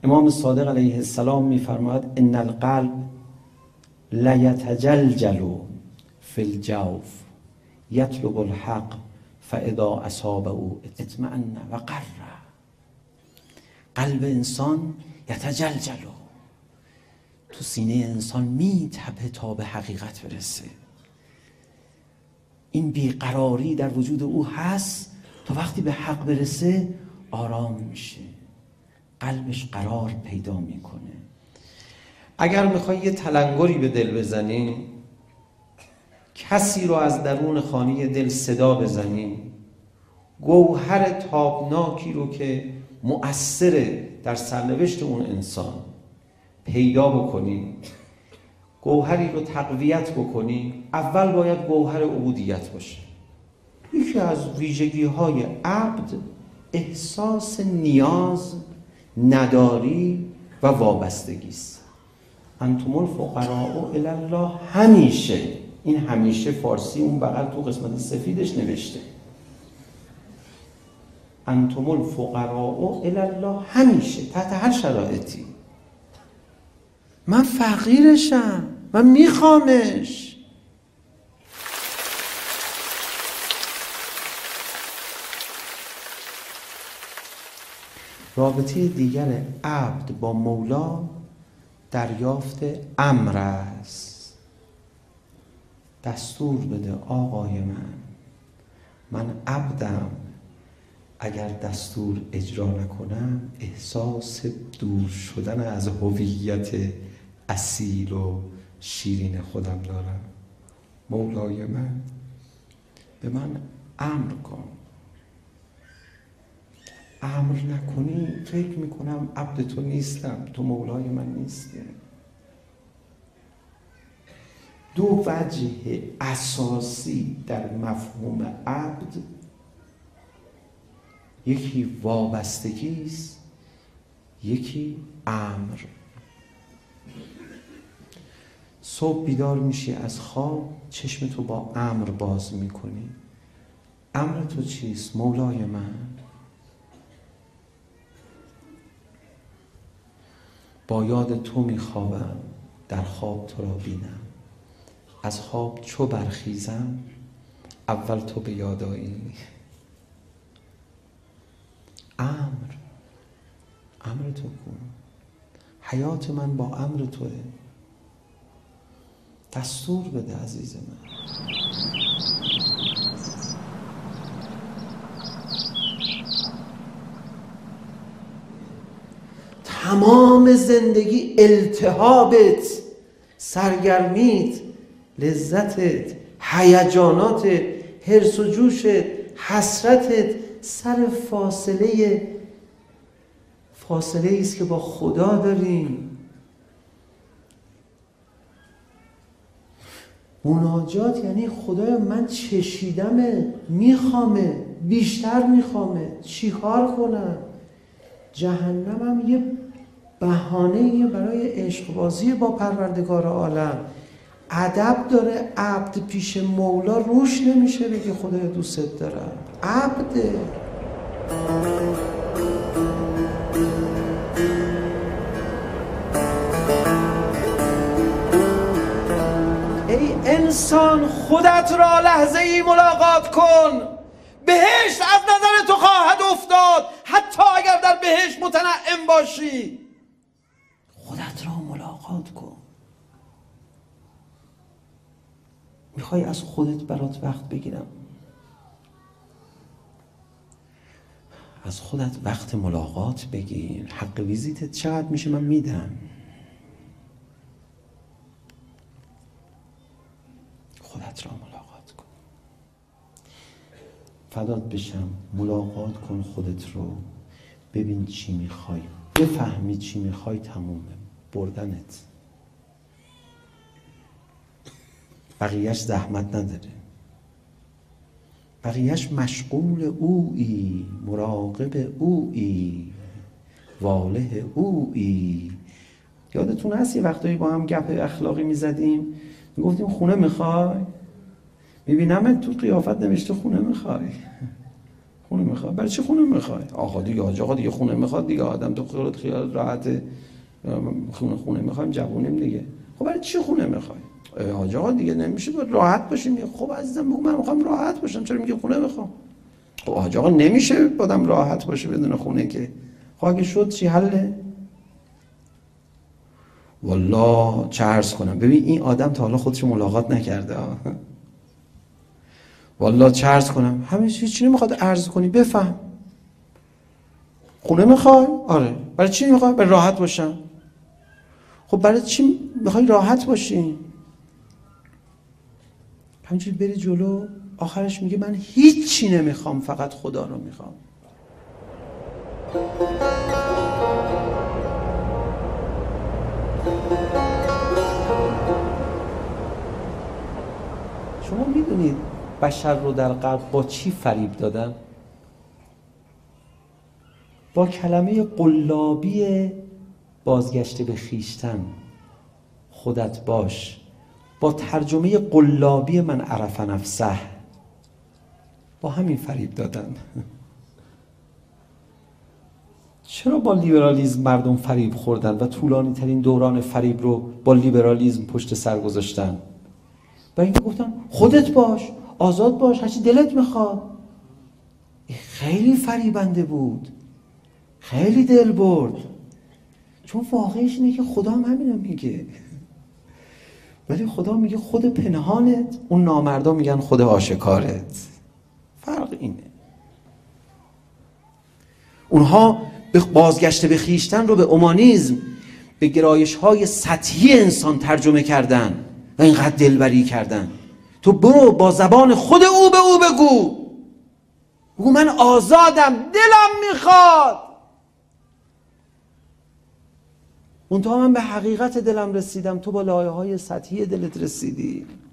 امام صادق علیه السلام می‌فرماید ان القلب لیتجلجل فی الجوف یطلب الحق فاذا اصابه اطمأن و قر. قلب انسان یتجلجل، تو سینه انسان میتپه تا به حقیقت برسه. این بیقراری در وجود او هست تا وقتی به حق برسه آرام میشه، قلبش قرار پیدا میکنه. اگر میخوای یه تلنگری به دل بزنی، کسی رو از درون خانه دل صدا بزنی، گوهر تابناکی رو که مؤثره در سرنوشت اون انسان پیدا بکنی، گوهری رو تقویت بکنی، اول باید گوهر عبودیت باشه. یکی از ویژگی‌های عبد احساس نیاز، نداری و وابستگی است. انتم الفقراء الی الله. همیشه، این همیشه فارسی اون بغل تو قسمت سفیدش نوشته، انتم الفقراء الی الله، همیشه تحت هر شرایطی. من فقیرشم، من میخوامش. رابطه دیگر عبد با مولا دریافت امر است. دستور بده آقای من عبدم، اگر دستور اجرا نکنم احساس دور شدن از هویت اصیل و شیرین خودم دارم. مولای من به من امر کن. امر نکنی فکر میکنم عبد تو نیستم، تو مولای من نیستی. دو وجه اساسی در مفهوم عبد، یکی وابستگی است، یکی امر. صبح بیدار میشی از خواب، چشم تو با امر باز میکنی. امر تو چیست؟ مولای من. با یاد تو میخوابم، در خواب تو را بینم. از خواب چو برخیزم، اول تو به یاد آیی. امر تو کن. حیات من با امر توه. دستور بده عزیز من. تمام زندگی التهابت، سرگرمیت، لذتت، هیجاناتت، حرص و جوشت، حسرتت سر فاصله است که با خدا داریم. مناجات یعنی خدایا من چشیدمه، میخوامه، بیشتر میخوامه، چی کار کنم؟ جهنمم یه بهانه برای عشق بازی با پروردگار عالم. ادب داره عبد پیش مولا، روش نمیشه بگه خدایا دوست دارم. عبده. ای انسان خودت را لحظه ای ملاقات کن. بهشت از نظر تو خواهد افتاد، حتی اگر در بهشت متنعم باشی. خودت را ملاقات کن. میخوای از خودت برات وقت بگیرم؟ از خودت وقت ملاقات بگیر. حق ویزیتت چقدر میشه من میدم. خودت را ملاقات کن. فدات بشم. ملاقات کن خودت رو. ببین چی میخوای، بفهمی چی میخوای، تمومه. بردنت. بقیهش زحمت نداره. بقیهش مشغول اویی، مراقب اویی، واله اویی. یادتون هست یه وقتایی با هم گپ اخلاقی میزدیم، میگفتیم خونه میخوای؟ میبینم تو قیافت نوشته خونه میخوای. خونه میخوای؟ برای چی خونه میخوای؟ آقا دیگه حاج آقا دیگه خونه میخواد دیگه، آدم تو خیالت خیال راحت خونه میخوایم جوونیم دیگه. خب برای چی خونه میخوای؟ حاج آقا دیگه نمیشه باید راحت باشیم. خب عزیزم بگو من میخوام راحت باشم، چرا میگی خونه میخوام؟ خب حاج آقا نمیشه آدم راحت باشه بدون خونه که. خب اگه شد چی حله؟ والله چه عرض کنم، ببین این آدم تا حالا خودشو ملاقات نکرده والله چه عرض کنم، همه چی نمیخواد عرض کنی بفهم. خونه میخوای؟ آره. برای چی میخوای؟ برای راحت باشم. خب برای چی میخوای راحت باشی؟ همینجوری بری جلو، آخرش میگه من هیچی نمیخوام، فقط خدا رو میخوام. شما میدونید بشر رو در غرب با چی فریب دادن؟ با کلمه قلابی بازگشته به خویشتن، خودت باش، با ترجمه قلابی من عرف نفسه، با همین فریب دادن. چرا با لیبرالیسم مردم فریب خوردن و طولانی ترین دوران فریب رو با لیبرالیسم پشت سر گذاشتن؟ و اینکه گفتن خودت باش، آزاد باش، هرچی دلت میخواد. خیلی فریبنده بود، خیلی دل برد، چون واقعش اینه که خدا هم همینو میگه. ولی خدا میگه خود پنهانت، اون نامردا میگن خود آشکارت. فرق اینه. اونها به بازگشت به خویشتن رو به اومانیسم، به گرایش‌های سطحی انسان ترجمه کردن و اینقدر دلبری کردن. تو برو با زبان خود او به او بگو من آزادم، دلم میخواد. اون تا من به حقیقت دلم رسیدم، تو با لایه‌های سطحی دلت رسیدی.